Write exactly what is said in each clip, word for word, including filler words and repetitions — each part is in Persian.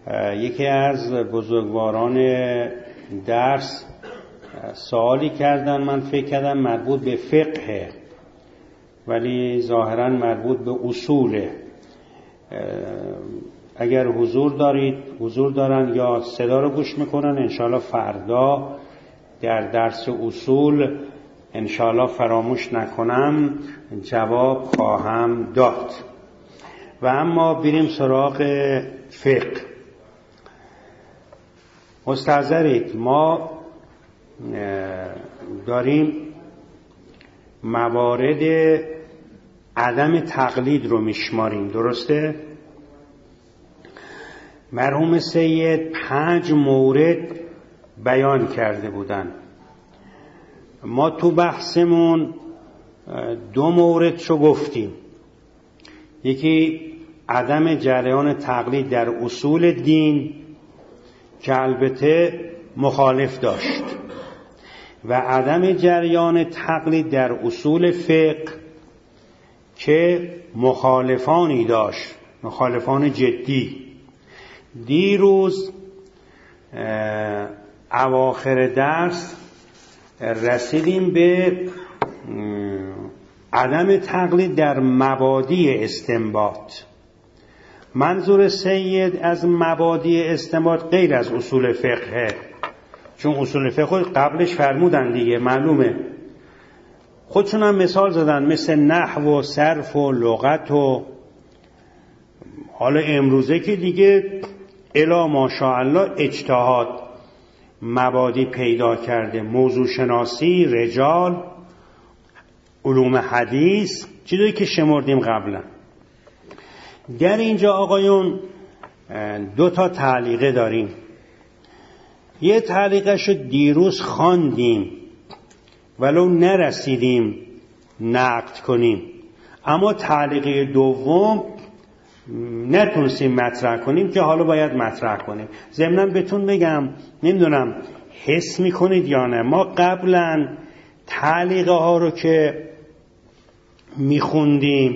یکی از بزرگواران درس سوالی کردن، من فکر کردم مربوط به فقه، ولی ظاهراً مربوط به اصوله. اگر حضور دارید، حضور دارن یا صدا رو گوش میکنن، انشاءالله فردا در درس اصول انشاءالله فراموش نکنم جواب خواهم داد. و اما بریم سراغ فقه. مستحضرید، ما داریم موارد عدم تقلید رو میشماریم، درسته؟ مرحوم سید پنج مورد بیان کرده بودن. ما تو بحثمون دو موردشو گفتیم. یکی عدم جریان تقلید در اصول دین که البته مخالف داشت، و عدم جریان تقلید در اصول فقه که مخالفانی داشت، مخالفان جدی. دیروز اواخر درس رسیدیم به عدم تقلید در مبادی استنباط. منظور سید از مبادی استنباط غیر از اصول فقه، چون اصول فقه قبلش فرمودن دیگه، معلومه. خودشون هم مثال زدن، مثل نحو و صرف و لغت و حالا امروزه که دیگه الا ماشاءالله اجتهاد مبادی پیدا کرده، موضوع شناسی، رجال، علوم حدیث، چیزایی که شمردیم قبلا. در اینجا آقایون دو تا تعلیقه داریم. یه تعلیقش رو دیروز خواندیم ولو نرسیدیم نقد کنیم، اما تعلیقه دوم نتونستیم مطرح کنیم که حالا باید مطرح کنیم. ضمناً بهتون بگم، نمیدونم حس میکنید یا نه، ما قبلا تعلیقه ها رو که میخوندیم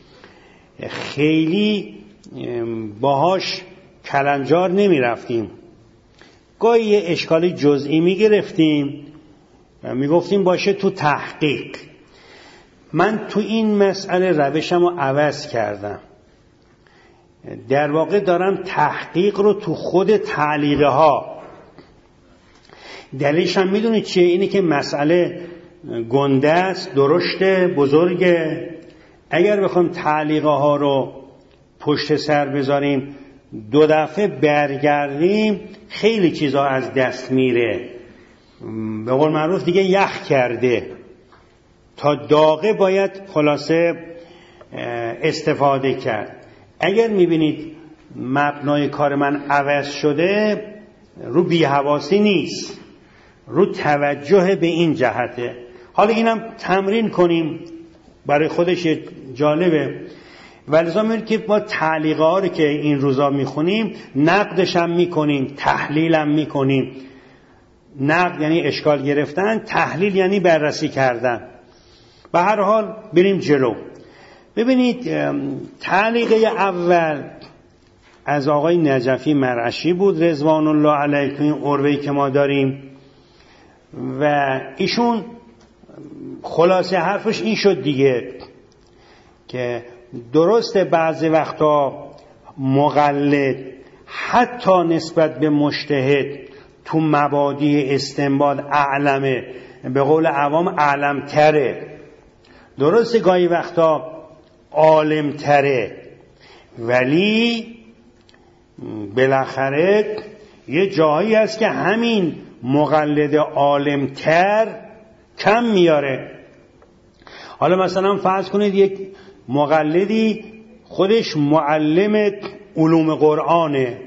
خیلی باهاش کلنجار نمیرفتیم. گاهی یه اشکالی جزئی میگرفتیم و میگفتیم باشه تو تحقیق. من تو این مسئله روشم رو عوض کردم. در واقع دارم تحقیق رو تو خود تعلیقه ها. دلیلش هم میدونید چیه؟ اینه که مسئله گنده است، درشته، بزرگه. اگر بخوام تعلیقه ها رو پشت سر بذاریم دو دفعه برگردیم خیلی چیزا از دست میره. به قول معروف دیگه یخ کرده. تا داغه باید خلاصه استفاده کرد. اگر میبینید مبنای کار من عوض شده، رو بی‌حواسی نیست، رو توجه به این جهته. حالا اینم تمرین کنیم، برای خودش جالبه. ولذا میگه که با تعلیقه ها رو که این روزا میخونیم نقدش هم میکنیم، تحلیل هم میکنیم. نقد یعنی اشکال گرفتن، تحلیل یعنی بررسی کردن. به هر حال بریم جلو. ببینید تعلیقه اول از آقای نجفی مرعشی بود رضوان الله علیه، تو این عربه‌ای که ما داریم، و ایشون خلاصه حرفش این شد دیگه که درسته بعضی وقتا مقلد حتی نسبت به مجتهد تو مبادی استنباط اعلمه، به قول عوام اعلم تره، درسته گاهی وقتا عالم تره، ولی بالاخره یه جایی هست که همین مقلد عالم تر کم میاره. حالا مثلا فرض کنید یک مقلدی خودش معلم علوم قرآنه،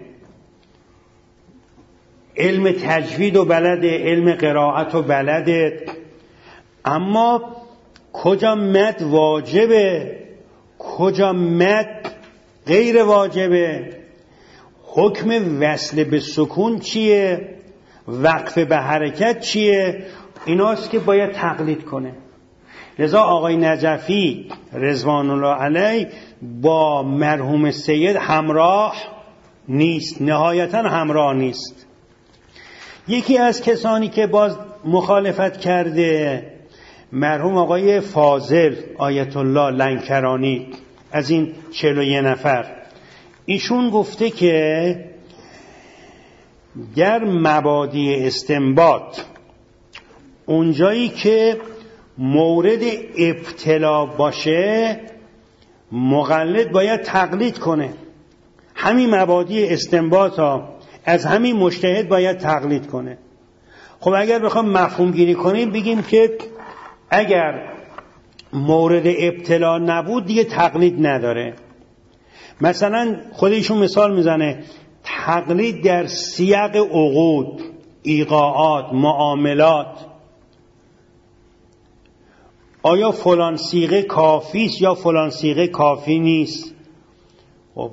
علم تجوید و بلده، علم قرائت و بلده، اما کجا مد واجبه کجا مد غیر واجبه، حکم وصل به سکون چیه، وقف به حرکت چیه، ایناست که باید تقلید کنه. لذا آقای نجفی رضوان الله علیه با مرحوم سید همراه نیست، نهایتا همراه نیست. یکی از کسانی که باز مخالفت کرده مرحوم آقای فاضل آیت الله لنکرانی از این چهل و یک نفر، ایشون گفته که در مبادی استنباط اونجایی که مورد ابتلا باشه مقلد باید تقلید کنه. همین مبادی استنباط ها از همین مجتهد باید تقلید کنه. خب اگر بخوام مفهوم گیری کنیم بگیم که اگر مورد ابتلا نبود دیگه تقلید نداره. مثلا خودشون مثال میزنه تقلید در سیاق عقود، ایقاعات، معاملات، آیا فلان صیغه کافی است یا فلان صیغه کافی نیست. خب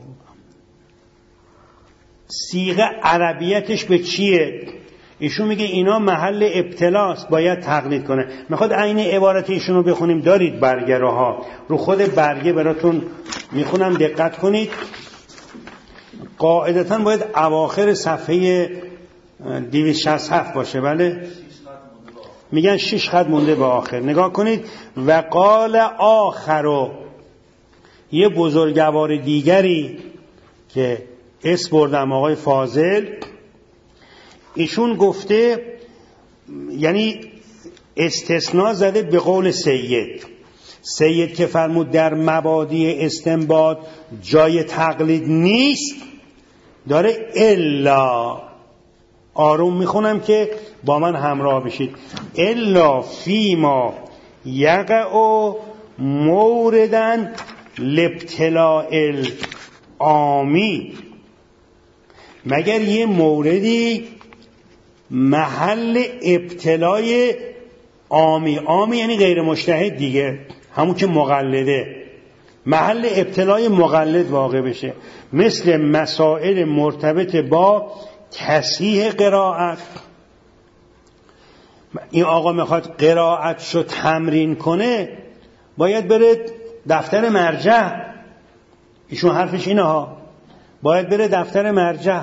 صیغه عربیتش به چیه؟ ایشون میگه اینا محل ابتلاست، باید تقلید کنه. میخواد عین عبارت ایشون رو بخونیم، دارید برگه ها، رو خود برگه براتون میخونم، دقت کنید. قاعدتاً باید اواخر صفحه دویست و شصت و هفت باشه. بله میگن شش خط مونده به آخر. نگاه کنید. و قال آخر، یه بزرگوار دیگری که اسم بردم آقای فاضل، ایشون گفته، یعنی استثناء زده به قول سید. سید که فرمود در مبادی استنباط جای تقلید نیست، داره الا، آروم میخونم که با من همراه بشید، الا فیما یقع موردن لابتلاء العامی، مگر یه موردی محل ابتلای عامی، عامی یعنی غیر مجتهد دیگه، همون که مقلده، محل ابتلای مقلد واقع بشه، مثل مسائل مرتبط با تصحیح قرائت. این آقا میخواد قرائتشو تمرین کنه، باید بره دفتر مرجع. ایشون حرفش اینه ها، باید بره دفتر مرجع،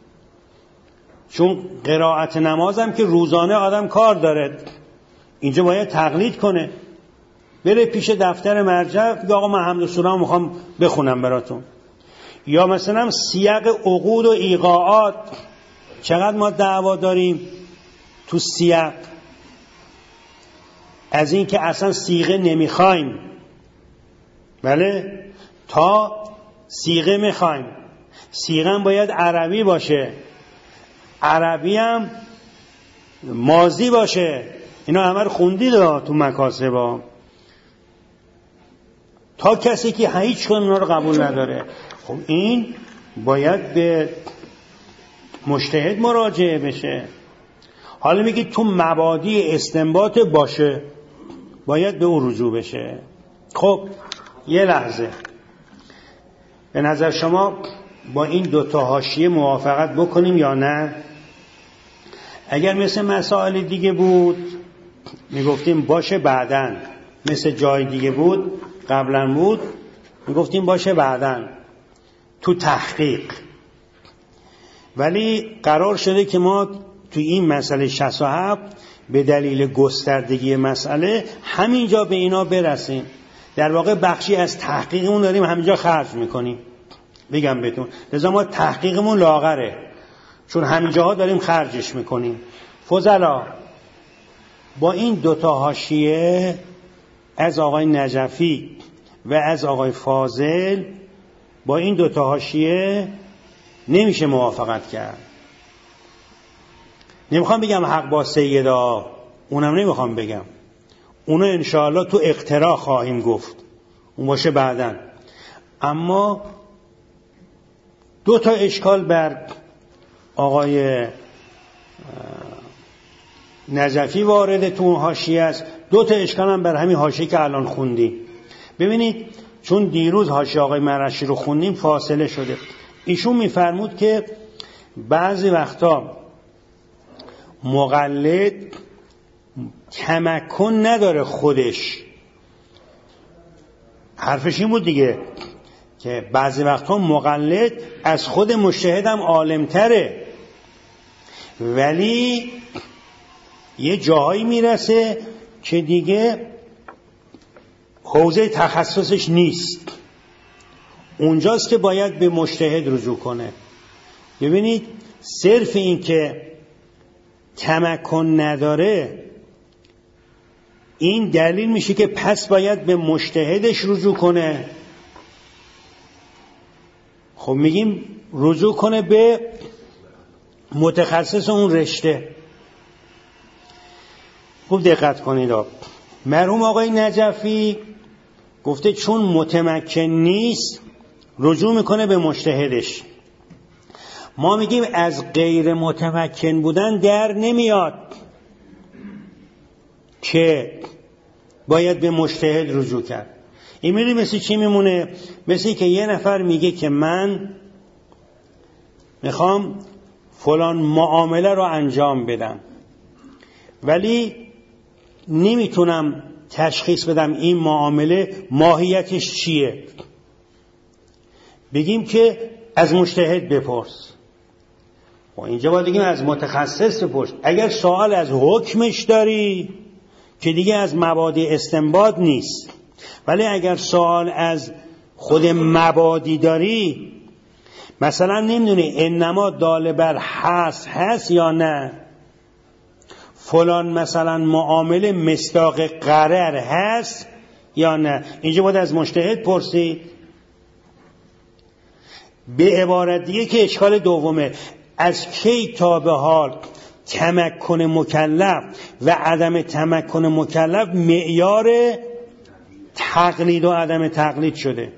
چون قرائت نمازم که روزانه آدم کار داره، اینجا باید تقلید کنه، بره پیش دفتر مرجع بگه آقا من حمد و سوره میخوام بخونم براتون. یا مثلا سیاق عقود و ایقاعات، چقدر ما دعوا داریم تو سیاق از این که اصلا صیغه نمیخوایم، بله، تا صیغه میخوایم. صیغه هم باید عربی باشه، عربی هم ماضی باشه. اینا همه رو خوندید تو مکاسبا. تا کسی که هیچ کدوم اینا رو قبول نداره، خب این باید به مجتهد مراجعه بشه. حالا میگی تو مبادی استنباط باشه، باید به اون رجوع بشه. خب یه لحظه، به نظر شما با این دوتا حاشیه موافقت بکنیم یا نه؟ اگر مثل مسائل دیگه بود میگفتیم باشه بعدن، مثل جای دیگه بود قبلا بود میگفتیم باشه بعدن تو تحقیق. ولی قرار شده که ما تو این مسئله شصت و هفت به دلیل گستردگی مسئله همینجا به اینا برسیم. در واقع بخشی از تحقیقمون داریم همینجا خرج میکنیم. بگم بهتون لذا ما تحقیقمون لاغره، چون همینجاها داریم خرجش میکنیم. فضلا با این دوتا حاشیه از آقای نجفی و از آقای فاضل، با این دوتا حاشیه نمیشه موافقت کرد. نمیخوام بگم حق با سیدا، اونم نمیخوام بگم، اونو انشاءالله تو اقتراح خواهیم گفت، اون باشه بعدن. اما دو تا اشکال بر آقای نجفی وارد تو اون حاشیه است، دو تا اشکال هم بر همین حاشیه که الان خوندیم. ببینید چون دیروز حاشیه آقای مرشی رو خوندیم فاصله شده. ایشون میفرمود که بعضی وقتا مقلد تمکن نداره خودش، حرفش این بود دیگه، که بعضی وقتها مقلد از خود مجتهد هم عالمتره، ولی یه جاهایی میرسه که دیگه حوزه تخصصش نیست، اونجاست که باید به مجتهد رجوع کنه. ببینید صرف این که تمکن نداره این دلیل میشه که پس باید به مجتهدش رجوع کنه. خب میگیم رجوع کنه به متخصص اون رشته. خوب دقت کنید. مرحوم آقای نجفی گفته چون متمکن نیست رجوع میکنه به مجتهدش. ما میگیم از غیر متمکن بودن در نمیاد که باید به مجتهد رجوع کرد. این میری مثل چی میمونه؟ مثل که یه نفر میگه که من میخوام فلان معامله رو انجام بدم، ولی نمیتونم تشخیص بدم این معامله ماهیتش چیه. بگیم که از مجتهد بپرس. و اینجا باید بگیم از متخصص بپرس. اگر سوال از حکمش داری که دیگه از مبادی استنباط نیست، ولی اگر سوال از خود مبادی داری، مثلا نمیدونی انما دال بر هست هست یا نه، فلان مثلا معامله مصداق قرر هست یا نه، اینجا باید از مجتهد پرسی. به عبارت دیگه که اشکال دومه، از کی تا به حال تمکن مکلف و عدم تمکن مکلف معیار تقلید و عدم تقلید شده؟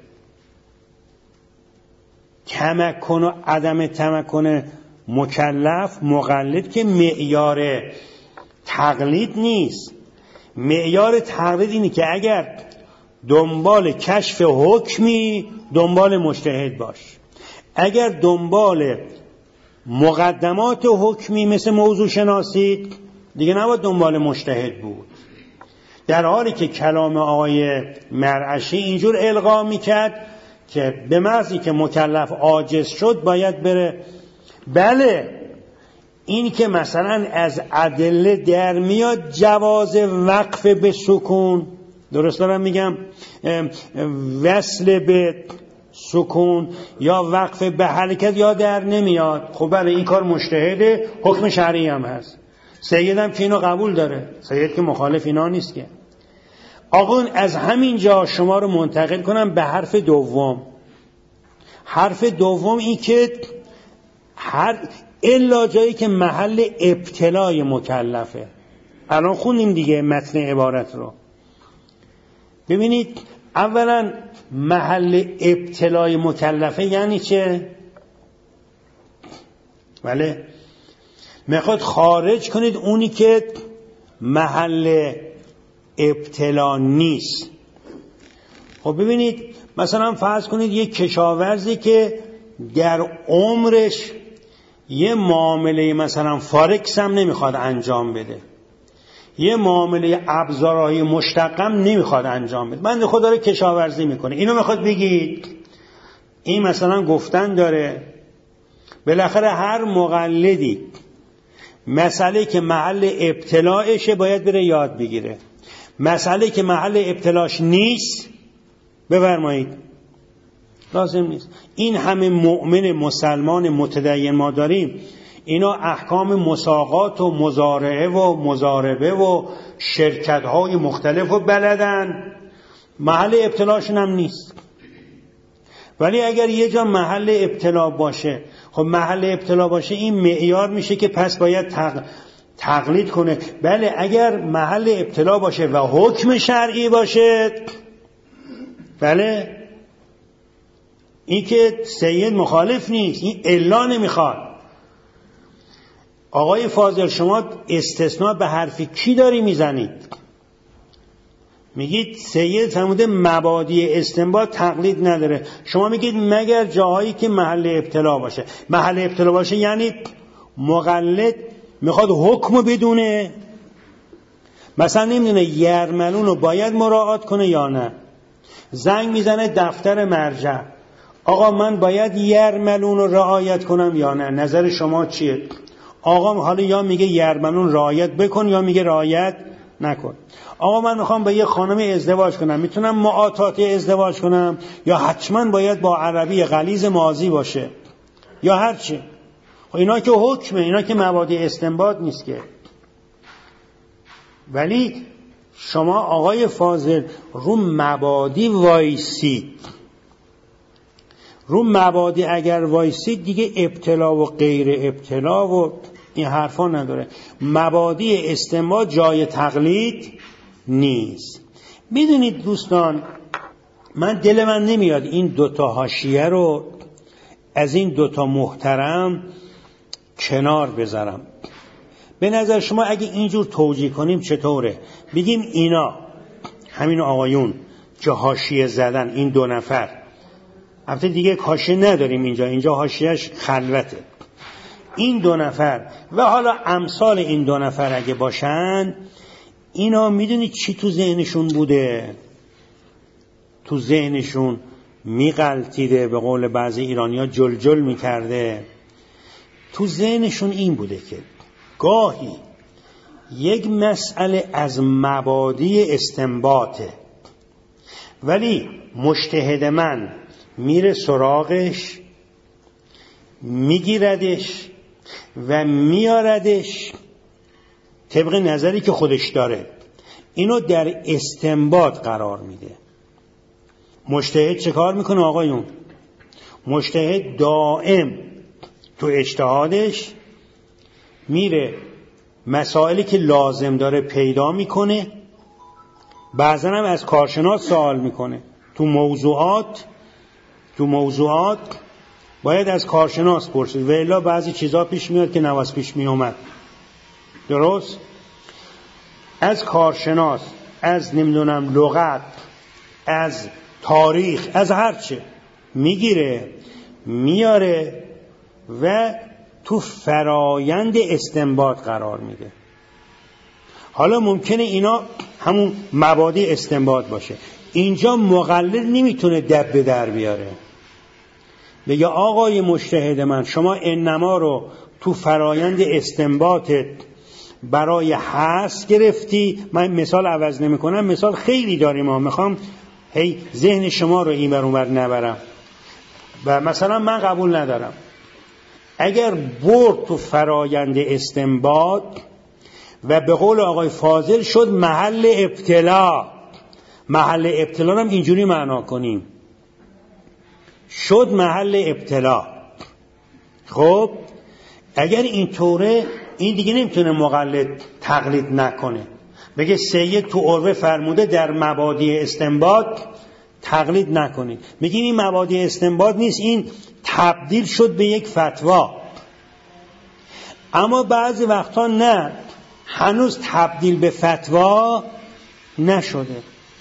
تمکن و عدم تمکن مکلف مقلد که معیار تقلید نیست. معیار تقلید اینه که اگر دنبال کشف حکمی دنبال مجتهد باش، اگر دنبال مقدمات حکمی مثل موضوع شناسی دیگه نباید دنبال مجتهد بود. در حالی که کلام آقای مرعشی اینجور القا میکرد که به محضی که مکلف عاجز شد باید بره. بله، این که مثلا از ادله در میاد جواز وقف به سکون، درست دارم میگم، وصل به سکون یا وقف به حرکت یا در نمیاد. خب بله این کار مجتهده، حکم شرعی هم هست. سید هم که اینو قبول داره، سید که مخالف اینا نیست که. آقا از همین جا شما رو منتقل کنم به حرف دوم. حرف دوم این که هر الا جایی که محل ابتلای مکلفه. الان خوندیم دیگه متن عبارت رو. ببینید اولا محل ابتلای مکلفه یعنی چه؟ بله، میخواد خارج کنید اونی که محل ابتلا نیست. خب ببینید مثلا فرض کنید یک کشاورزی که در عمرش یه معامله مثلا فارکس هم نمیخواد انجام بده، یه معامله ابزارهای مشتقم نمیخواد انجام بده، بنده خدا داره کشاورزی میکنه. اینو میخواد بگید این مثلا گفتن داره. بالاخره هر مقلدی مسئله که محل ابتلاعشه باید بره یاد بگیره، مسئله که محل ابتلاش نیست بفرمایید لازم نیست. این همه مؤمن مسلمان متدین ما داریم، اینا احکام مساقات و مزارعه و مزاربه و شرکت های مختلف و بلدن، محل ابتلاشون هم نیست. ولی اگر یه جا محل ابتلا باشه، خب محل ابتلا باشه این معیار میشه که پس باید تق... تقلید کنه. بله اگر محل ابتلا باشه و حکم شرعی باشه، بله این که سید مخالف نیست، این الا نمیخواد. آقای فاضل شما استثناء به حرف کی داری میزنید؟ میگید سید فرموده مبادی استنباط تقلید نداره، شما میگید مگر جاهایی که محل ابتلا باشه. محل ابتلا باشه یعنی مقلد میخواد حکم بدونه، مثلا نمیدونه یرملون رو باید مراعات کنه یا نه، زنگ میزنه دفتر مرجع، آقا من باید یرملون رو رعایت کنم یا نه؟ نظر شما چیه؟ آقا حالا یا میگه یرملون رعایت بکن یا میگه رعایت نکن. آقا من میخوام با یه خانم ازدواج کنم، میتونم معاطات ازدواج کنم یا حتما باید با عربی غلیظ ماضی باشه یا هر چی؟ اینا که حکمه، اینا که مبادی استنباط نیست که. ولی شما آقای فاضل رو مبادی وایسید، رو مبادی اگر وایسید دیگه ابتلا و غیر ابتلا و این حرفا نداره. مبادی استنباط جای تقلید نیست. میدونید دوستان، من دل من نمیاد این دوتا حاشیه رو از این دوتا محترم کنار بذارم. به نظر شما اگه اینجور توجیه کنیم چطوره؟ بگیم اینا همین آقایون که حاشیه زدن، این دو نفر، البته دیگه حاشیه نداریم اینجا، اینجا حاشیه‌اش خلوته، این دو نفر و حالا امثال این دو نفر اگه باشن، اینا میدونید چی تو ذهنشون بوده؟ تو ذهنشون میغلطیده، به قول بعضی ایرانی‌ها جل جل میکرده. تو ذهنشون این بوده که گاهی یک مسئله از مبادی استنباطه، ولی مجتهد من میره سراغش، میگیردش و میاردش طبق نظری که خودش داره، اینو در استنباط قرار میده. مجتهد چه کار میکنه آقایون؟ مجتهد دائم تو اجتهادش میره مسائلی که لازم داره پیدا میکنه، بعضا هم از کارشناس سوال میکنه. تو موضوعات تو موضوعات باید از کارشناس پرسید، و الا بعضی چیزا پیش میاد که نواز پیش میومد. درست؟ از کارشناس، از نمیدونم لغت، از تاریخ، از هر چه میگیره میاره و تو فرایند استنباط قرار میده. حالا ممکنه اینا همون مبادی استنباط باشه، اینجا مقلد نمیتونه دب به در بیاره بگه آقای مجتهد من شما انما رو تو فرایند استنباطت برای حس گرفتی. من مثال عوض نمی کنم، مثال خیلی داریم، ما میخوام هی ذهن شما رو این بر اون بر نبرم. و مثلا من قبول ندارم اگر برد تو فرایند استنباط و به قول آقای فاضل شد محل ابتلا، محل ابتلا هم اینجوری معنا کنیم، شد محل ابتلا. خب اگر اینطوره، این دیگه نمیتونه مقلد تقلید نکنه، بگه سید تو عروه فرموده در مبادی استنباط تقلید نکنید. میگیم این مبادی استنباط نیست، این تبدیل شد به یک فتوا. اما بعضی وقتا نه، هنوز تبدیل به فتوا نشده.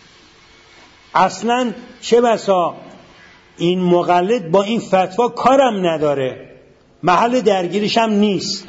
اصلا چه بسا این مقلد با این فتوا کارم نداره، محل درگیریش هم نیست.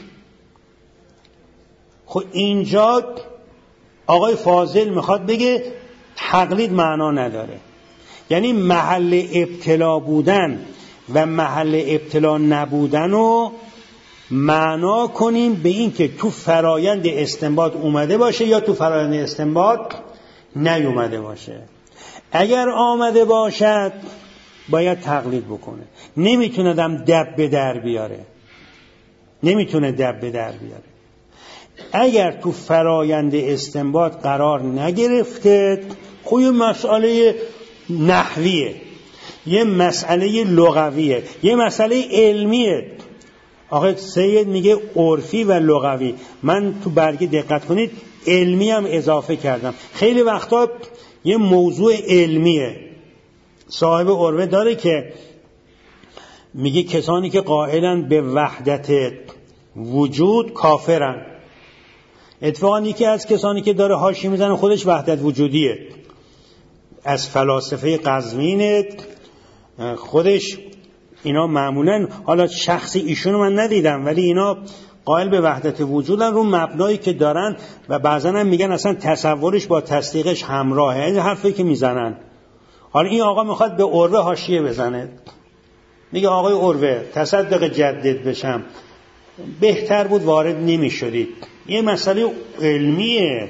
خب اینجا آقای فاضل میخواد بگه تقلید معنا نداره، یعنی محل ابتلا بودن و محل ابتلا نبودن رو معنا کنیم به این که تو فرایند استنباط اومده باشه یا تو فرایند استنباط نیومده باشه. اگر آمده باشد باید تقلید بکنه، نمیتونه دم دب به در بیاره، نمیتونه دب به در بیاره. اگر تو فرایند استنباط قرار نگرفته، خب یه مسئله نحویه، یه مسئله لغویه، یه مسئله علمیه. آقای سید میگه عرفی و لغوی، من تو برگه دقت کنید علمی هم اضافه کردم. خیلی وقتا یه موضوع علمیه، صاحب عروه داره که میگه کسانی که قائلن به وحدت وجود کافرن. اتفاقا یکی از کسانی که داره حاشیه میزنه خودش وحدت وجودیه، از فلاسفه قزوین خودش. اینا معمولا، حالا شخصی ایشونو من ندیدم، ولی اینا قائل به وحدت وجودن رو مبنایی که دارن و بعضا هم میگن اصلا تصورش با تصدیقش همراهه. این حرفی که میزنن. حالا این آقا میخواد به عروه حاشیه بزنه، میگه آقای عروه تصدق جدد بشم، بهتر بود وارد نمی شدید. یه مسئله علمیه،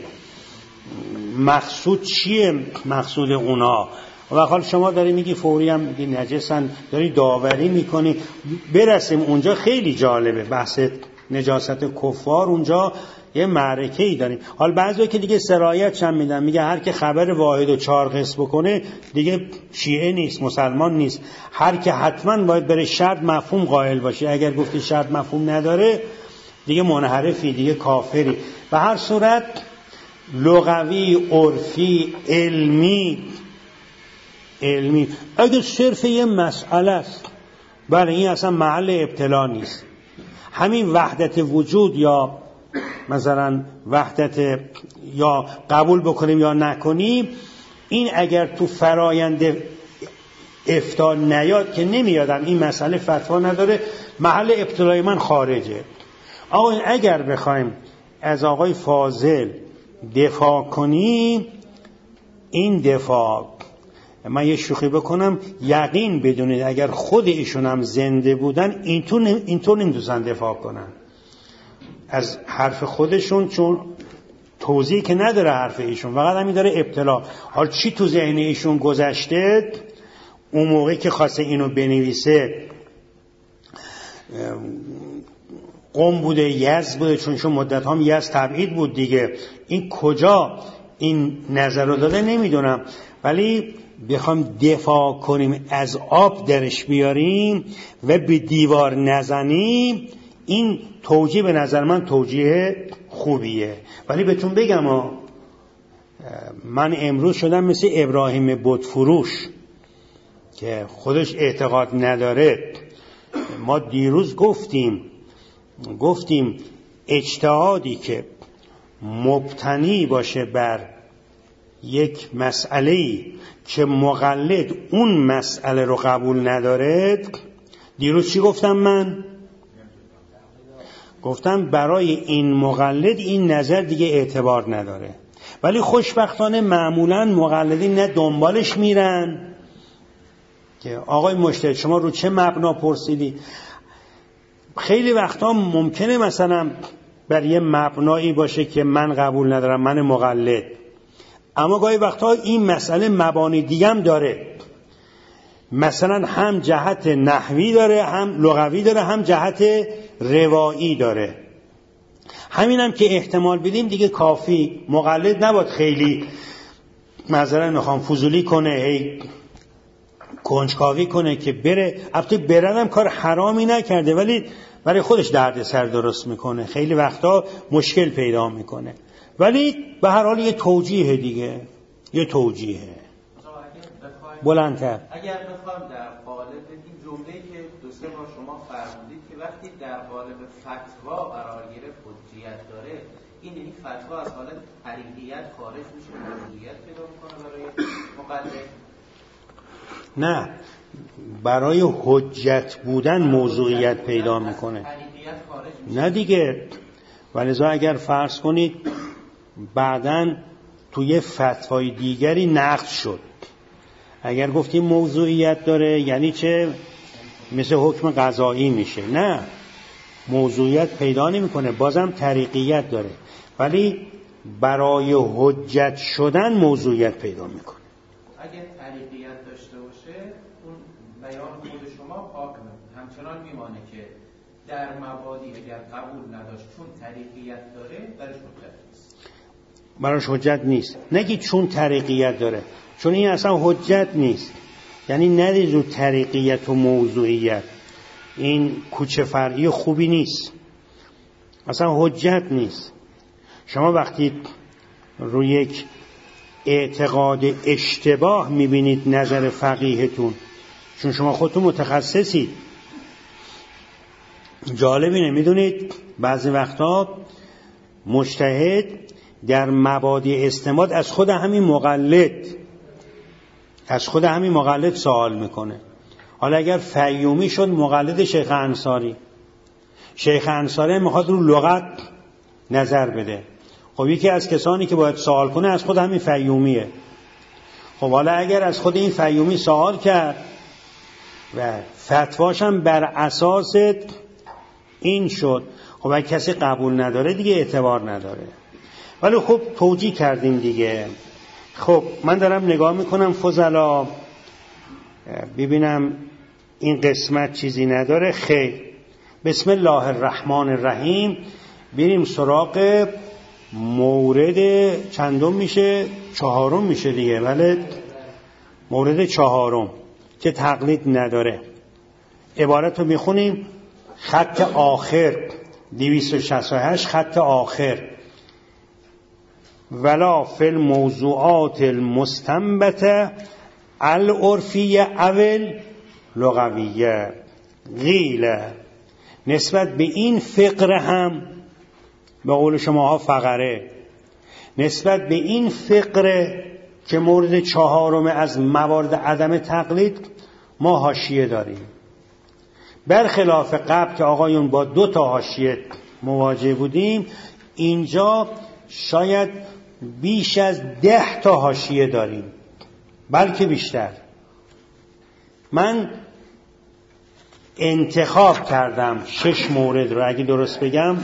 مقصود چیه؟ مقصود اونا. و حال شما داری میگی فوری هم میگی نجسن، داری داوری میکنی. برسیم اونجا خیلی جالبه، بحث نجاست کفار اونجا یه معرکه ای داریم. حال بعضی که دیگه سرایت چند میدن، میگه هر که خبر واحد و چهار قسم بکنه دیگه شیعه نیست، مسلمان نیست. هر که حتما باید بره شرط مفهوم قائل باشه، اگر گفتی شرط مفهوم نداره دیگه منحرفی، دیگه کافری. به هر صورت لغوی، عرفی، علمی علمی اگه صرف یه مسئله است، بله این اصلا محل ابتلا نیست. همین وحدت وجود یا مثلا وحدت یا قبول بکنیم یا نکنیم، این اگر تو فرایند افتاد نیاد که نمیادم، این مسئله فتوا نداره، محل ابتلای من خارجه. آقا اگر بخوایم از آقای فاضل دفاع کنیم، این دفاع، من یه شوخی بکنم، یقین بدونید اگر خود ایشون هم زنده بودن اینطور اینطور نمی‌دونن دفاع کنن از حرف خودشون، چون توضیح که نداره حرف ایشون، فقط همین داره ابتلا. حال چی تو ذهن ایشون گذشته اون موقعی که خواسته اینو بنویسه؟ قم بوده، یزد بوده، چون شون مدت هم یزد تبعید بود دیگه. این کجا این نظر رو داده نمیدونم، ولی بخوام دفاع کنیم از آب درش بیاریم و به دیوار نزنیم، این توجیه به نظر من توجیه خوبیه. ولی بهتون بگم ها، من امروز شدم مثل ابراهیم بت فروش که خودش اعتقاد نداره. ما دیروز گفتیم گفتیم اجتهادی که مبتنی باشه بر یک مسئله‌ای که مقلد اون مسئله رو قبول نداره، دیروز چی گفتم من؟ گفتم برای این مقلد این نظر دیگه اعتبار نداره. ولی خوشبختانه معمولاً مقلدین نه دنبالش میرن که آقای مجتهد شما رو چه مبنا پرسیدی. خیلی وقتا ممکنه مثلا بر یه مبنایی باشه که من قبول ندارم، من مقلد، اما گاهی وقتا این مسئله مبانی دیگه هم داره. مثلا هم جهت نحوی داره، هم لغوی داره، هم جهت روایی داره. همین هم که احتمال بدیم دیگه کافی. مقلد نباید خیلی مثلا میخوام فضولی کنه، هی کنجکاوی کنه که بره. البته برنم کار حرامی نکرده، ولی برای خودش درد سر درست میکنه، خیلی وقتا مشکل پیدا میکنه. ولی به هر حال یه توجیه دیگه، یه توجیه بلندتر. اگر بخوام در قالب این جمله‌ای که دو سه بار شما فرمودید که وقتی در قالب فتوا قرار گرفت حجیت داره، این یعنی فتوا از حالت طریقیت خارج میشه، موضوعیت پیدا میکنه برای مقلد؟ نه، برای حجت بودن موضوعیت پیدا میکنه. نه دیگه. ولذا اگر فرض کنید بعداً توی فتوای دیگری نقد شد، اگر گفتیم موضوعیت داره یعنی چه؟ مثل حکم قضایی میشه. نه، موضوعیت پیدا نمیکنه، بازم طریقیت داره، ولی برای حجت شدن موضوعیت پیدا میکنه. اگر طریقیت داشته باشه اون بیان خود شما پاک همچنان میمانه که در مبادی اگر قبول نداشت چون طریقیت داره برش حجت نیست. براش حجت نیست. نگید چون طریقیت داره، چون این اصلا حجت نیست. یعنی ندید رو طریقیت و موضوعیت، این کوچه فرعی خوبی نیست، اصلا حجت نیست. شما وقتی روی یک اعتقاد اشتباه میبینید نظر فقیهتون، چون شما خودتون متخصصید، جالب اینه میدونید بعضی وقتا مجتهد در مبادی استنباط از خود همین مقلد از خود همین مقلد سوال میکنه. حالا اگر فیومی شد مقلد شیخ انصاری، شیخ انصاری میخواد رو لغت نظر بده، خب یکی از کسانی که باید سوال کنه از خود همین فیومیه. خب حالا اگر از خود این فیومی سوال کرد و فتواش هم بر اساس این شد. خب اگه کسی قبول نداره دیگه اعتبار نداره. ولی خب توجیه کردیم دیگه. خب من دارم نگاه میکنم فضلا ببینم این قسمت چیزی نداره. خیر، بسم الله الرحمن الرحیم. بریم سراغ مورد چندم میشه؟ چهارم میشه دیگه. بله، مورد چهارم که تقلید نداره. عبارت رو میخونیم. خط آخر دویست و شصت و هشت، خط آخر. ولا فی الموضوعات المستنبطه العرفیه اول لغویه قیل. نسبت به این فقره هم، به قول شماها فقره، نسبت به این فقره که مورد چهارم از موارد عدم تقلید، ما حاشیه داریم. برخلاف قبل که آقایون با دو تا حاشیه مواجه بودیم، اینجا شاید بیش از ده تا حاشیه داریم، بلکه بیشتر. من انتخاب کردم شش مورد رو، اگه درست بگم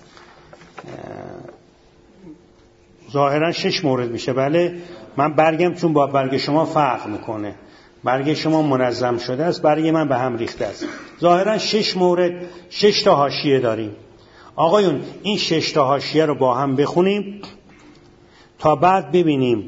ظاهرا شش مورد میشه. بله، من برگم چون با برگ شما فرق میکنه، برگ شما منظم شده است، برگ من به هم ریخته است. ظاهرا شش مورد، شش تا حاشیه داریم. آقایون این شش تا حاشیه رو با هم بخونیم تا بعد ببینیم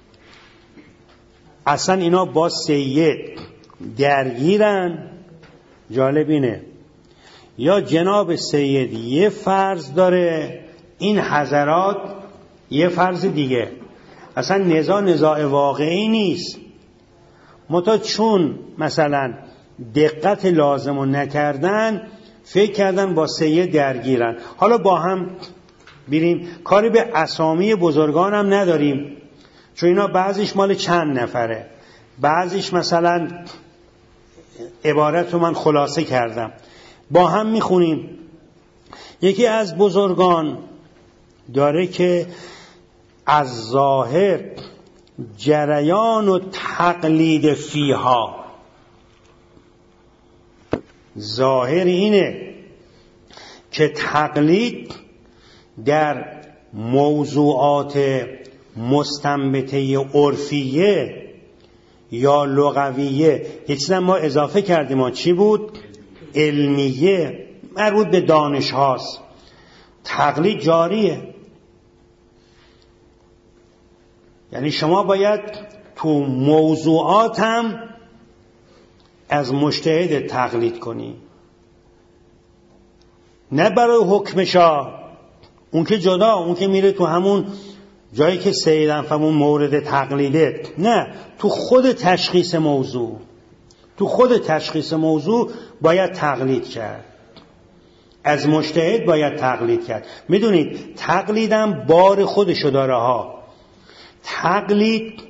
اصلا اینا با سید درگیرن. جالب اینه یا جناب سید یه فرض داره، این حضرات یه فرض دیگه. اصلا نزاع نزاع واقعی نیست. متا چون مثلا دقت لازم رو نکردن، فکر کردن با سید درگیرن. حالا با هم بریم. کاری به اسامی بزرگان هم نداریم، چون اینا بعضیش مال چند نفره، بعضیش مثلا عبارت رو من خلاصه کردم. با هم میخونیم. یکی از بزرگان داره که از ظاهر جریان و تقلید فیها. ظاهر اینه که تقلید در موضوعات مستنبطه عرفیه یا لغویه، یک چیز ما اضافه کردیم. ما چی بود؟ علمیه، مربوط به دانش هاست. تقلید جاریه. یعنی شما باید تو موضوعات هم از مجتهد تقلید کنی، نه برای حکمشا، اون که جدا، اون که میره تو همون جایی که سیدن فهمون مورد تقلیده، نه، تو خود تشخیص موضوع، تو خود تشخیص موضوع باید تقلید کرد، از مجتهد باید تقلید کرد. میدونید تقلیدم بار خودشو داره ها. تقلید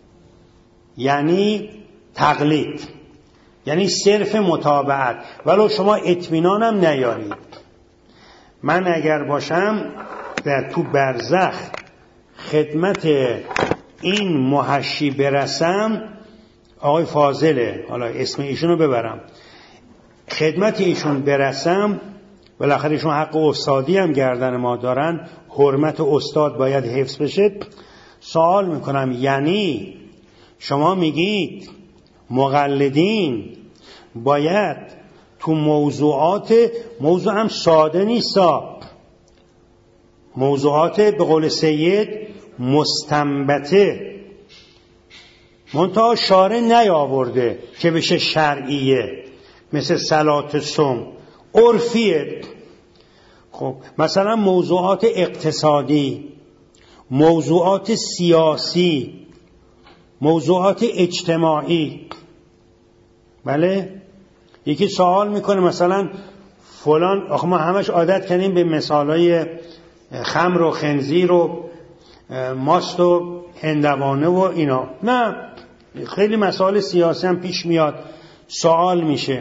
یعنی تقلید یعنی صرف متابعت، ولو شما اطمینانم نیارید. من اگر باشم در تو برزخ خدمت این محشی برسم، آقای فاضله، حالا اسم ایشونو ببرم، خدمت ایشون برسم، بالاخره ایشون حق استادی هم گردن ما دارن، حرمت استاد باید حفظ بشه. سوال میکنم یعنی شما میگید مقلدین باید تو موضوعات، موضوع هم ساده نیستا، موضوعات به قول سید مستنبطه، منتها شارع نیاورده که بشه شرعیه، مثل صلات صوم، عرفیه. خب مثلا موضوعات اقتصادی، موضوعات سیاسی، موضوعات اجتماعی. بله، یکی سوال میکنه مثلا فلان، آخه ما همش عادت کردیم به مثالای خمر و خنزیر و ماست و هندوانه و اینا. نه، خیلی مسائل سیاسی هم پیش میاد، سوال میشه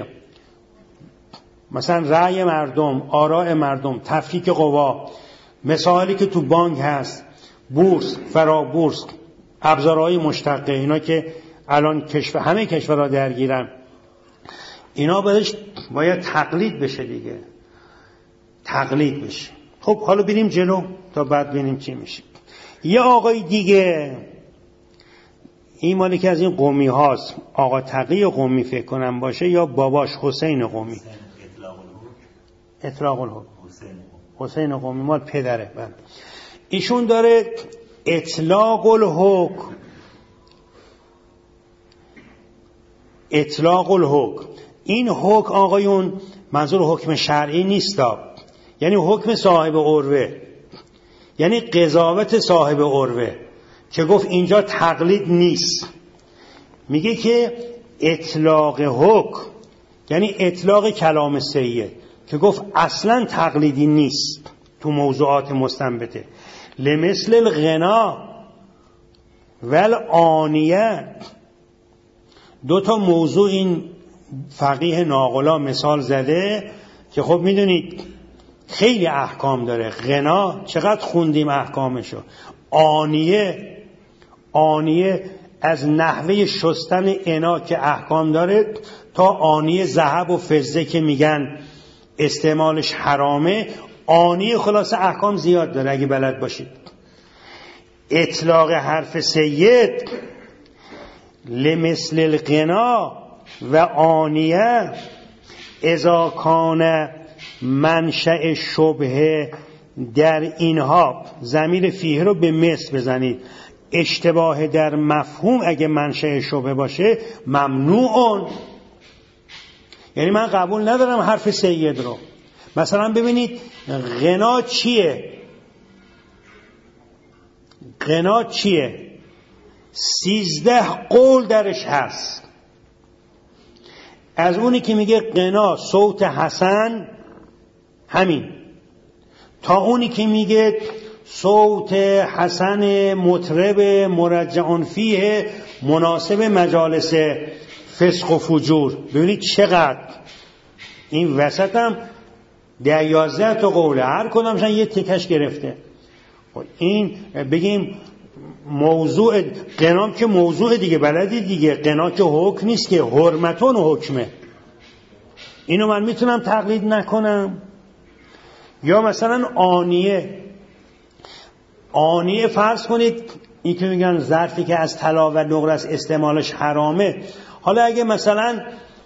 مثلا رأی مردم، آراء مردم، تفکیک قوا، مسائلی که تو بانک هست، بورس، فرابورس، ابزارهای مشتقه، اینا که الان کشور، همه کشورها درگیرن. اینا بهش باید تقلید بشه دیگه، تقلید بشه. خب حالا بریم جلو تا بعد ببینیم چی میشه. یه آقای دیگه، این مالی که از این قومی هاست، آقا تقی قومی فکر کنم باشه یا باباش حسین قومی، اطلاق الحکم، حسین قومی مال پدره. بله. ایشون داره اطلاق الحکم، اطلاق الحکم. این حکم آقایون منظور حکم شرعی نیست، یعنی حکم صاحب عروه، یعنی قضاوت صاحب عروه که گفت اینجا تقلید نیست. میگه که اطلاق حکم یعنی اطلاق کلام سید که گفت اصلا تقلیدی نیست تو موضوعات مستنبته. لمثل الغنا والآنیه، دو تا موضوع این فقیه ناقلا مثال زده که خب میدونید خیلی احکام داره. غنا چقدر خوندیم احکامشو. آنیه، آنیه از نحوه شستن انا که احکام داره تا آنیه ذهب و فضه که میگن استعمالش حرامه. آنیه خلاصه احکام زیاد داره اگه بلد باشید. اطلاق حرف سید لمثل الغنا و آنیه اذا کان منشأ شبهه در اینها، ضمیر فیه رو به مثل بزنید، اشتباه در مفهوم اگه منشأ شبهه باشه ممنوعون. یعنی من قبول ندارم حرف سید رو. مثلا ببینید غنا چیه؟ غنا چیه؟ سیزده قول درش هست. از اونی که میگه غنا صوت حسن همین، تا اونی که میگه صوت حسن مطرب مرجعون فیه مناسب مجالس فسق و فجور. ببینید چقدر این وسط هم ده یازده تا قوله، هر کدامشن یه تکش گرفته. این بگیم موضوع قنا که موضوع دیگه بلدی دیگه، قنا که حکم نیست که، حرمتون حکمه. اینو من میتونم تقلید نکنم. یا مثلا آنیه، آنیه فرض کنید این که میگن ظرفی که از طلا و نقره است استعمالش حرامه. حالا اگه مثلا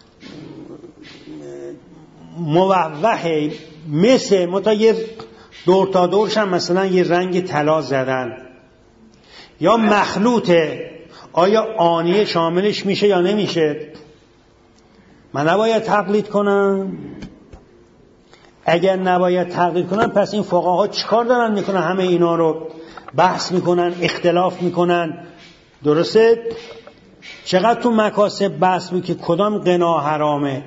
موحه مثل متا یه دور تا دورش هم مثلا یه رنگ طلا زدن یا مخلوطه، آیا آنیه شاملش میشه یا نمیشه؟ من نباید تقلید کنم؟ اگر نباید تقلید کنم پس این فقها چیکار دارن میکنن؟ همه اینا رو بحث میکنن، اختلاف میکنن. درسته؟ چقدر تو مکاسب بحث بود که کدام غنا حرامه.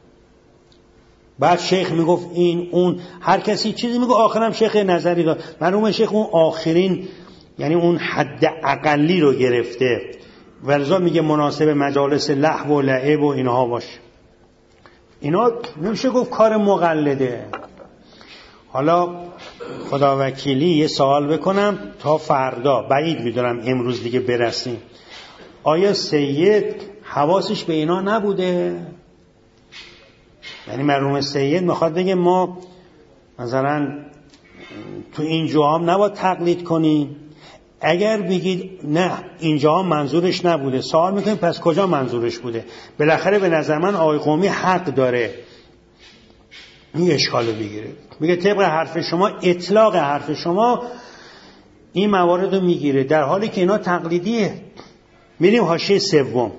بعد شیخ میگفت این اون، هر کسی چیزی میگه، آخرم شیخ نظری داد. معلومه شیخ اون آخرین یعنی اون حد اقلی رو گرفته، ولذا میگه مناسب مجالس لهو و لعب و اینها باشه. اینا نمیشه گفت کار مقلده. حالا خدا وکیلی یه سوال بکنم تا فردا، بعید میدونم امروز دیگه برسیم. آیا سید حواسش به اینا نبوده؟ یعنی مرحوم سید میخواد بگه ما مثلا تو این جاها هم نباید تقلید کنیم. اگر بگید نه اینجا منظورش نبوده، سوال میکنیم پس کجا منظورش بوده؟ بالاخره به نظر من آقای قومی حق داره این اشکالو بگیره. میگه طبق حرف شما، اطلاق حرف شما این موارد رو میگیره، در حالی که اینا تقلیدیه. میریم حاشیه سوم.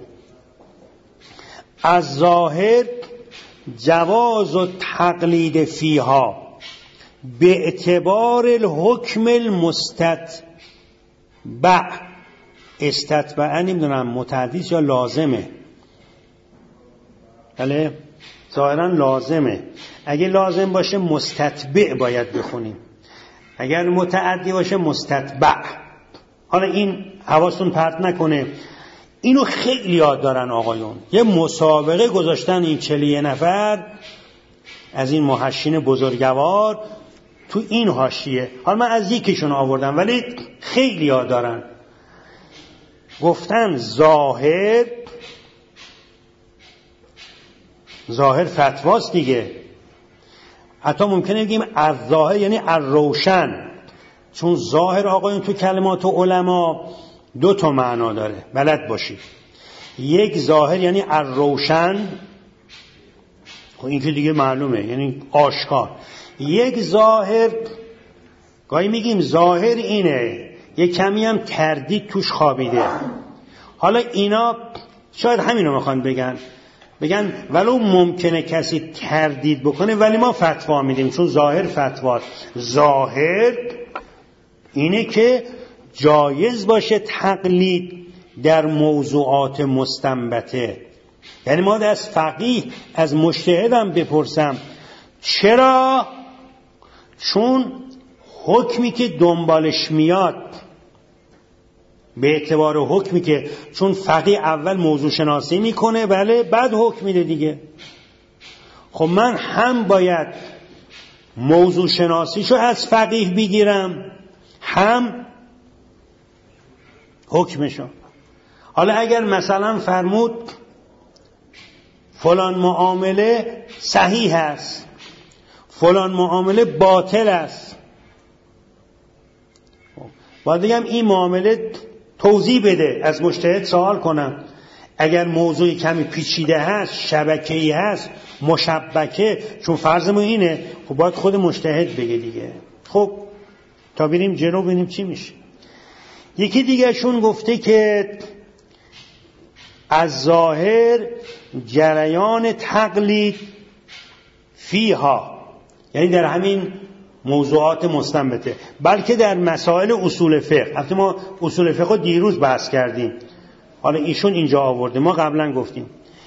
از ظاهر جواز و تقلید فیها به اعتبار الحکم المستتبع. استتبع نمیدونم متعدیس یا لازمه. بله ظاهرا لازمه. اگه لازم باشه مستتبع باید بخونیم، اگر متعدی باشه مستتبع. حالا این حواستون پرت نکنه. اینو خیلی یاد دارن آقایون. یه مسابقه گذاشتن این چلیه نفر از این محشین بزرگوار تو این حاشیه. حالا من از یکیشون آوردم ولی خیلی یاد دارن. گفتن ظاهر ظاهر فتواست دیگه. حتی ممکنه بگیم از ظاهر یعنی از روشن، چون ظاهر آقایون تو کلمات علما دو تا معنا داره، بلد باشید. یک ظاهر یعنی از روشن، خب این که دیگه معلومه یعنی آشکار. یک ظاهر گاهی میگیم ظاهر اینه، یک کمی هم تردید توش خوابیده. حالا اینا شاید همینو میخوان بگن، بگن ولو ممکنه کسی تردید بکنه ولی ما فتوا میدیم چون ظاهر فتواست. ظاهر اینه که جایز باشه تقلید در موضوعات مستنبته. یعنی ما از فقیه از مجتهدم بپرسم چرا؟ چون حکمی که دنبالش میاد به اعتبار حکمی که چون فقیه اول موضوع شناسی میکنه بله بعد حکم میده دیگه. خب من هم باید موضوع شناسیشو از فقیه بگیرم هم حکمشو. حالا اگر مثلا فرمود فلان معامله صحیح است، فلان معامله باطل است، باید بگم این معامله توضیح بده، از مجتهد سوال کنم. اگر موضوعی کمی پیچیده هست، شبکه‌ای هست، مشبکه، چون فرض ما اینه، خب باید خود مجتهد بگه دیگه. خب تا بریم جلو ببینیم چی میشه. یکی دیگه شون گفته که از ظاهر جریان تقلید فیها، یعنی در همین موضوعات مستنبته، بلکه در مسائل اصول فقه. البته ما اصول فقه دیروز بحث کردیم، حالا ایشون اینجا آورده، ما قبلا گفتیم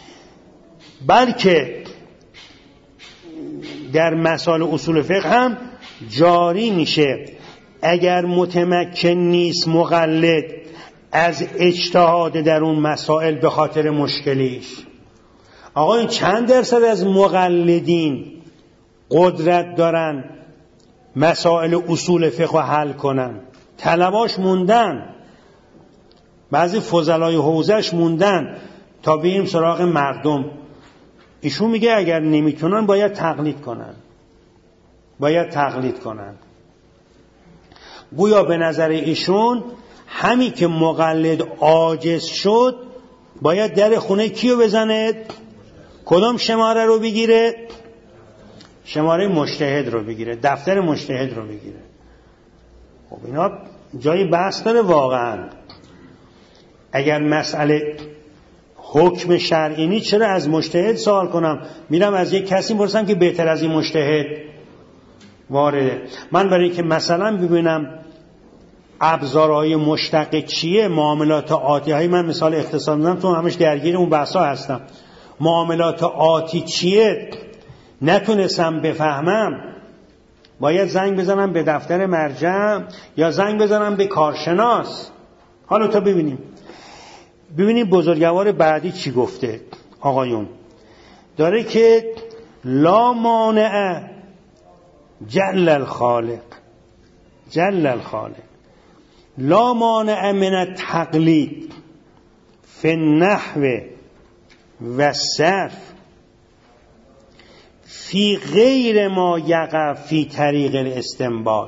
بلکه در مسائل اصول فقه هم جاری میشه اگر متمکن نیست مقلد از اجتهاد در اون مسائل به خاطر مشکلیش. آقا این چند درصد از مقلدین قدرت دارن مسائل اصول فقه حل کنن؟ طلباش موندن، بعضی فضلای حوزش موندن تا بریم سراغ مردم. ایشون میگه اگر نمیتونن باید تقلید کنن، باید تقلید کنن. گویا به نظر ایشون همی که مقلد عاجز شد باید در خونه کیو بزنه؟ کدام شماره رو بگیره؟ شماره مجتهد رو بگیره، دفتر مجتهد رو بگیره. خب اینا جای بحث داره واقعا. اگر مسئله حکم شرعینی چرا از مجتهد سوال کنم؟ میرم از یک کسی پرسم که بهتر از این مجتهد وارده. من برای که مثلا ببینم ابزارهای مشتق چیه، معاملات آتی های، من مثال اقتصاد میزنم تو همش درگیر اون بحثا هستم، معاملات آتی چیه نتونستم بفهمم، باید زنگ بزنم به دفتر مرجع یا زنگ بزنم به کارشناس. حالا تا ببینیم ببینیم بزرگوار بعدی چی گفته. آقایون داره که لا مانع جل الخالق، جل الخالق لا مانع من التقلید فی النحو و الصرف فی غیر ما یقع فی طریق الاستنباط.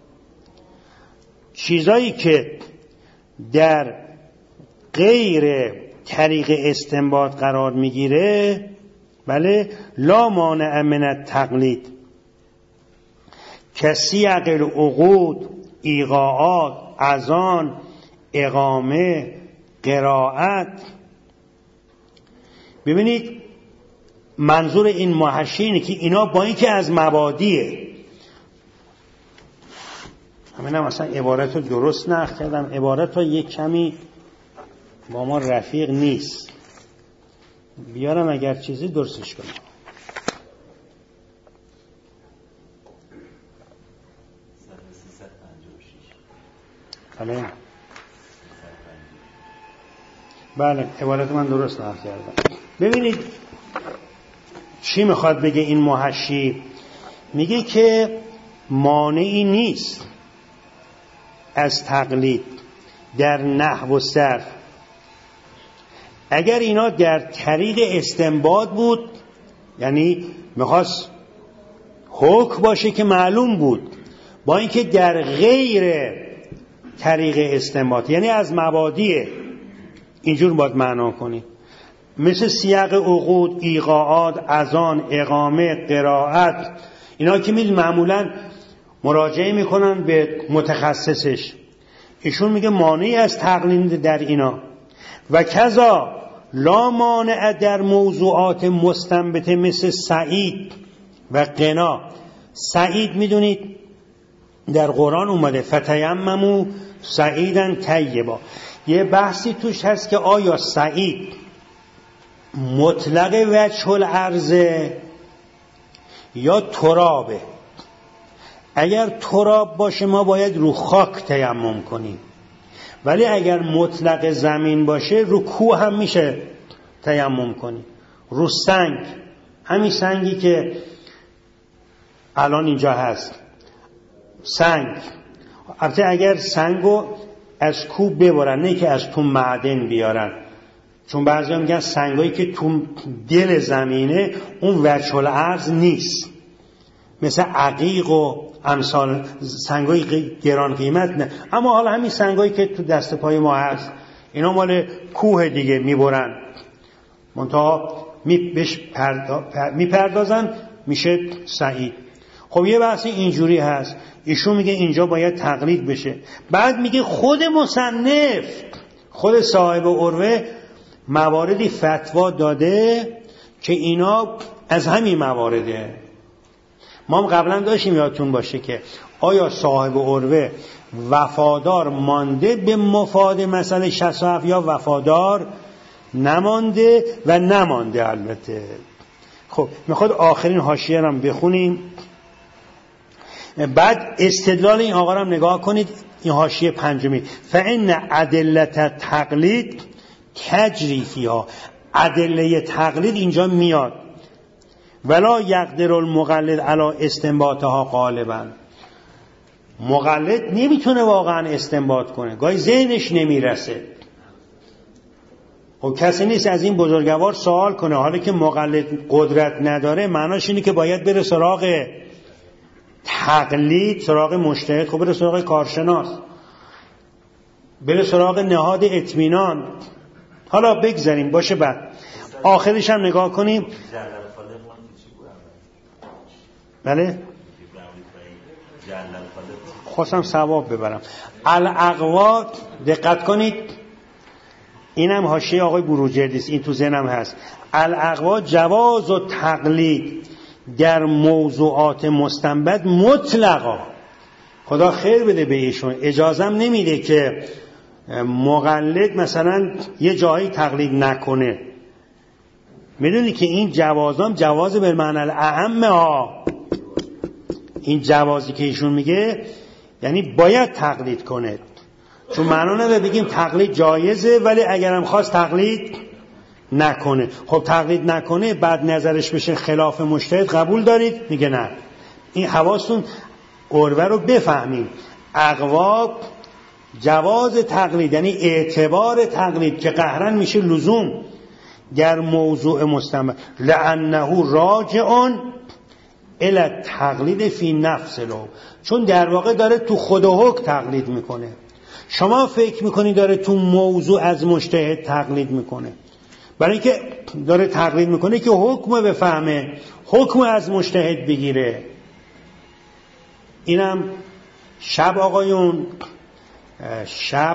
چیزایی که در غیر طریق استنباط قرار میگیره بله لا مانع من التقلید کسیق العقود، ایقاعات، اذان، اقامه، قرائت. ببینید منظور این محشی اینه که اینا با اینکه از مبادیه، همینم اصلا عبارت رو درست نقل کردم، عبارت رو یک کمی با ما رفیق نیست، بیارم اگر چیزی درستش کنم. بله بله عبارت من درست نقل کردم. ببینید چی میخواد بگه این محشی؟ میگه که مانعی نیست از تقلید در نحو و صرف اگر اینا در طریق استنباط بود یعنی میخواست حکم باشه که معلوم بود، با اینکه در غیر طریق استنباط، یعنی از مبادیه، اینجور باید معنا کنید. مثل سیاق عقود، ایقاعات، اذان، اقامه، قرائت، اینا که میل معمولا مراجعه میکنن به متخصصش، ایشون میگه مانعی از تقلید در اینا. و کذا لا مانع در موضوعات مستنبته مثل سعید و قنا. سعید میدونید در قرآن اومده فتیمموا سعیدا طیبا. یه بحثی توش هست که آیا سعید مطلق وجه الارض یا ترابه. اگر تراب باشه ما باید رو خاک تیمم کنیم، ولی اگر مطلق زمین باشه رو کوه هم میشه تیمم کنیم، رو سنگ، همین سنگی که الان اینجا هست، سنگ. البته اگر سنگو از کوه ببرن، نه که از تو معدن بیارن، چون بعضی هم میگن سنگایی که تو دل زمینه اون وجه الارض نیست، مثل عقیق و امثال سنگای گران قیمت نه. اما حالا همین سنگایی که تو دست پای ما هست اینا مال کوه دیگه، میبرن منتها میپردازن میشه سعید. خب یه بحث اینجوری هست، ایشون میگه اینجا باید تقلید بشه. بعد میگه خود مصنف، خود صاحب عروه مواردی فتوا داده که اینا از همین موارده. ما هم قبلا داشتیم یادتون باشه که آیا صاحب عروه وفادار مانده به مفاد مسئله شصت و هفت یا وفادار نمانده و نمانده. البته خب میخواد آخرین حاشیه رو هم بخونیم، بعد استدلال این آقا رو هم نگاه کنید. این حاشیه پنجمی، فإن ادلة تقلید تجری فیها. ادله تقلید اینجا میاد، ولا یقدر المقلد علی استنباطها غالبا. مقلد نمیتونه واقعا استنباط کنه، گاهی ذهنش نمیرسه. و کسی نیست از این بزرگوار سوال کنه حالا که مقلد قدرت نداره معناش اینه که باید بره سراغ تقلید، سراغ مجتهد. خب بره سراغ کارشناس، بره سراغ نهاد اطمینان. حالا بگذاریم باشه، بعد آخرش هم نگاه کنیم. بله خواستم ثواب ببرم. الاقوا، دقت کنید، اینم حاشیه آقای بروجردی است، این تو ذهنم هست. الاقوا جواز و تقلید در موضوعات مستنبت مطلقا. خدا خیر بده به ایشون، اجازم نمیده که مقلد مثلا یه جایی تقلید نکنه. میدونی که این جوازام جواز به معنی الاعم ها. این جوازی که ایشون میگه یعنی باید تقلید کنه، چون معنا نداره بگیم تقلید جایزه ولی اگرم خواست تقلید نکنه. خب تقلید نکنه بعد نظرش بشه خلاف مجتهد قبول دارید؟ میگه نه. این حواستون عروه رو بفهمیم. اقوا جواز تقلید یعنی اعتبار تقلید که قهرن میشه لزوم در موضوع مستمر، لانه راجعون الی تقلید فی نفس له، چون در واقع داره تو خود و حکم تقلید میکنه. شما فکر میکنی داره تو موضوع از مجتهد تقلید میکنه، برای اینکه داره تقلید میکنه که حکم بفهمه، حکم از مجتهد بگیره. اینم شب آقایون، شب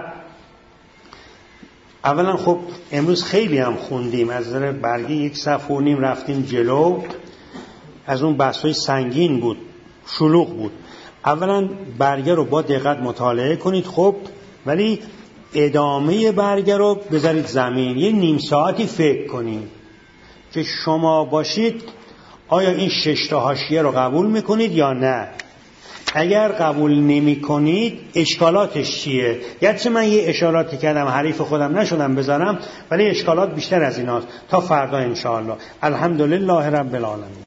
اولا خب امروز خیلی هم خوندیم، از نظر برگی یک صفحه و نیم رفتیم جلو. از اون بحثای سنگین بود، شلوغ بود. اولا برگه رو با دقت مطالعه کنید، خب ولی ادامه برگه رو بذارید زمین، یه نیم ساعتی فکر کنید که شما باشید آیا این شش تا حاشیه رو قبول میکنید یا نه. اگر قبول نمی کنید اشکالاتش چیه؟ گرچه من یه اشاراتی کردم، حریف خودم نشدم بذارم، ولی اشکالات بیشتر از ایناست. تا فردا انشاءالله. الحمدلله رب العالمین.